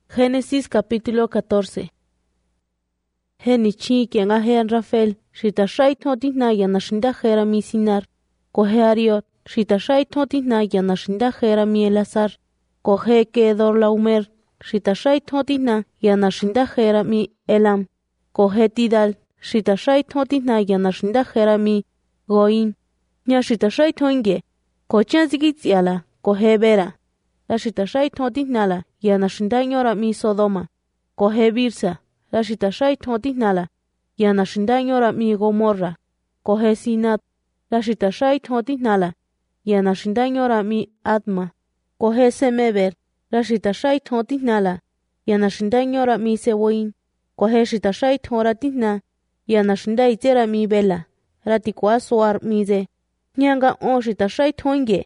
Génesis capítulo 14. Henichi quien ajean Rafael, shita shai totina yanashinda jera mi sinar. Coge Ariot, shita shai totina yanashinda jera mi elazar. Coge Kedor Laumer, shita shai totina yanashinda jera mi Elam. Coge Tidal, shita shai totina yanashinda jera mi Goin. Nya shita shai toinge, kochan zigitiala, coge Bera. La shita shai totinala yanashinda nyora mi Sodoma. Coge Birsa. La shitashai totinala, yanashinda nyora mi Gomorra. Coge Sinat, la shitashai totinala, yanashinda nyora mi Adma. Coge Semeber, la shitashai totinala, yanashinda nyora mi Seboin. Coge shitashai toratina, yanashinda itera mi Bela. Ratikwa soar mize. Nyanga on shitashai tonge,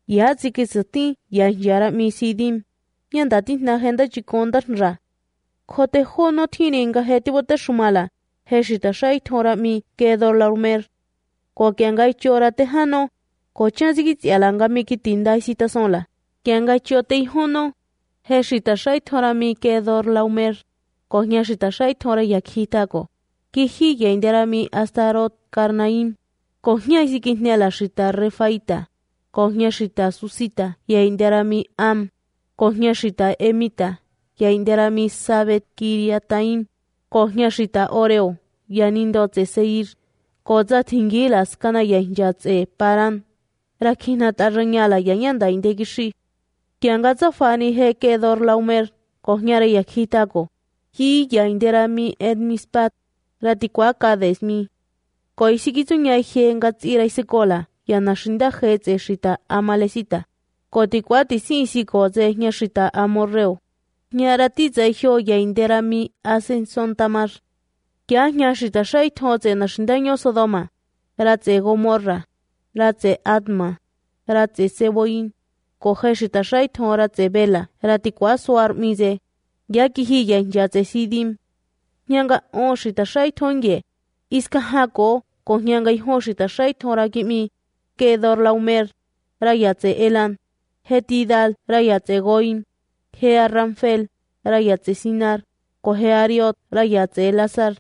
yazikisati yara mi Sidim. Nyandatina henda chikondarra. Kote ho no tininga heti bote shumala, heshita shai tora mi Kedor Laumer. Ko kianga chora tejano, ko chanzigit yalanga mi kitinda isita sola. Kianga chote ihono, heshita shai tora mi Kedor Laumer. Ko nyashita shai tora yakhitako. Kihi yaindera mi Astarot Karnaim. Ko nyaisikitnela shita Refaita. Ko nyashita Susita yaindera mi Am. Ko nyashita Emita. Yaindera mi Sabet Kiriataim, Kohnyashita Oreo, Yanindotze Seir, Koza Tingilas Kana Yainjatze Paran, Rakinat Aranyala Yanyanda Indegishi, Kiangaza Fani He Kedor Laumer, Kohnyara Yakitako, Ki Yaindera mi Edmispat, Ratikwa Kades mi, Koisikitunya Hengatzira Isekola, Yanashinda Hetze Shita Amalesita, Kotikwati Sinsi Koze Nyashita Amorreo. Nyarati zaihyo yaindera mi Asenson Tamar. Kya nyashita shai toze nashindaño Sodoma. Ratze Gomorra. Ratze Adma. Ratze Seboin. Coge shita shai ton ratze Bela. Ratikwa soar mize. Yakihi yainjatze Sidim. Nyanga on shita shai tonge. Iska hako. Ko nyanga iho shita shai tora kimi. Kedor Laumer. Rayatze Elan. Hetidal. Rayatze Goin. Hea Ramfel, rayatze Sinar, coge Ariot, rayatze Elazar.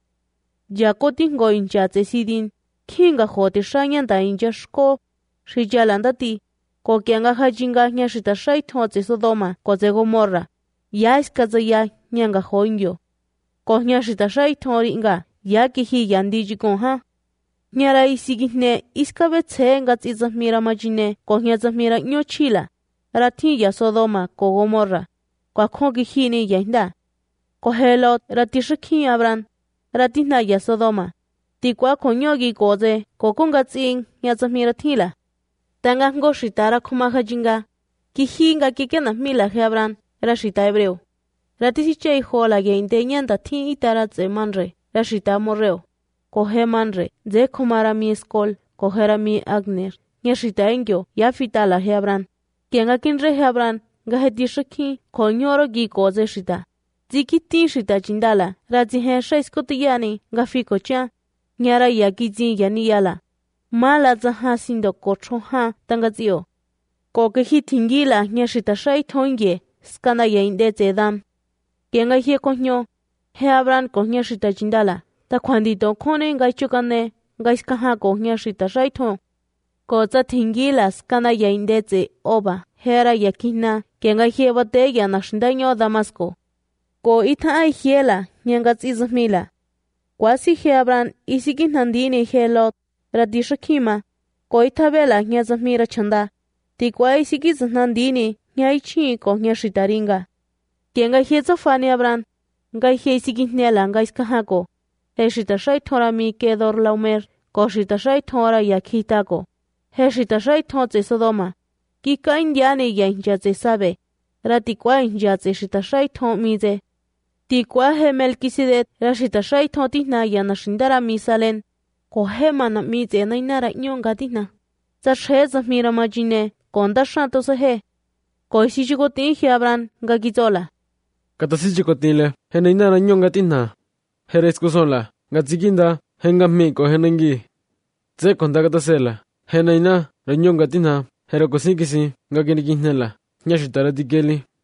Yakotin goin yatze Sidin, kinga joti shanyanda injashko, shijalandati, kokianga hajinga nyashita shai totze Sodoma, koze Gomorra, yaiskaza ya nyanga hoinyo. Kohnyashita shai toringa, yakihi yandiji konha. Nyara isigitne iskabetse ngatziza mira majine, kohnyaza mira nyochila, ratiya Sodoma, ko Gomorra. Kwa kongi hini yainda. Kohelot ratishaki abran. Ratina ya Sodoma. Tikwa konyogi koze. Kokongatzing yazamira tila. Tanga ngoshitara kumahajinga. Kihinga kikena mila heabran. Rashita hebreo. Ratisiche hola yainde nyanda ti itaratze manre. Rashita morreo. Kohe manre. Ze komara mi skol. Kohera mi agner. Nyashita engyo. Yafitala heabran. Kianga kinre heabran. Gahetishaki, konyoro gi koze shita. Zikiti shita chindala, razihen shaiskotiyani, gafiko cha. Nyara yakizi yani yala. Mala zaha sindo kochoha tangazio. Kokehi tingila nyashita shai tonge, skana yainde zedam. Kenga hie konyo, heabran konya shita chindala. Ta kwandito kone ngaichukane, ngaiskaha konya shita shai tong. Koza tingila skana yainde ze oba. Hera yakina, kenga hiebate yanashindaño Damasco. Ko ita ay hiela, nyangatz izmila. Kwasi heabran, isikinandini helot, radishakima. Ko ita vela nyazamira chanda. Tikwa isikizandini, nyaichi ko nyashitaringa. Kenga hiezafani abran, ngai hiesikinela ngaiskahako. Heshita shai tora mi Kedor Laumer, ko shita shai tora yakitako. Heshita shai totze Sodoma. Kika indiane ya injatze sabe. Ratikwa injatze shitashai ton mize. Tikwa he Melkisedet rashitashai ton tina ya nashindara misalen. Kohe mana mize na inara nyonga tina. Zashe zamira majine. Konda shanto sahe. Koisi chikotin hiabran gagizola. Katasi chikotile. He na inara nyonga tina. Heresku sola. Gatsikinda. Henga miko henengi. Tse konda katasela. He na ina nyonga tina. Hero kosikisi, nga kinikinela, nyashitara tikeli.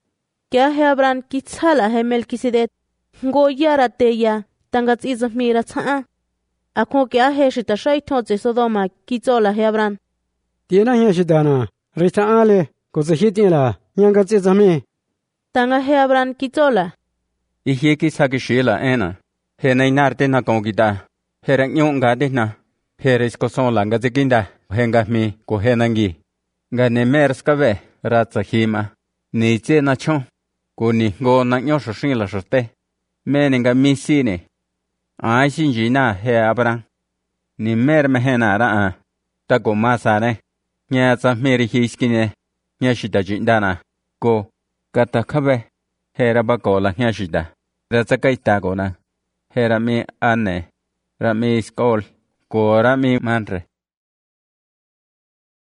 Kia he Abraham kitsala he Melquisedec. Ngo yara teya tangats izamira tsaa. Ako kia he shita shaitotse Sodoma kitsola he Abraham. Tiena he shitana. Rita ale kozahitiela nyangats izami. Tanga he Abraham kitsola. Ihiki sakishila ena. He nainarte na kongita. He ranyonga dena. He reskosola ngazikinda. Henga mi ko henangi. Nga ne merskave ratsa hima. Ni tse na chon. Ko ni ngo na nyosho shingla shote. Mene nga mi sine. Ai sinjina he Abraham. Ni mer mehena raa. Tako masane. Nya tsa meri hiskine. Nya shita jindana. Ko kata kabe. He rabakola nya shita. Ratsa kaita ko na. He rami ane. Rami skol. Ko rami manre.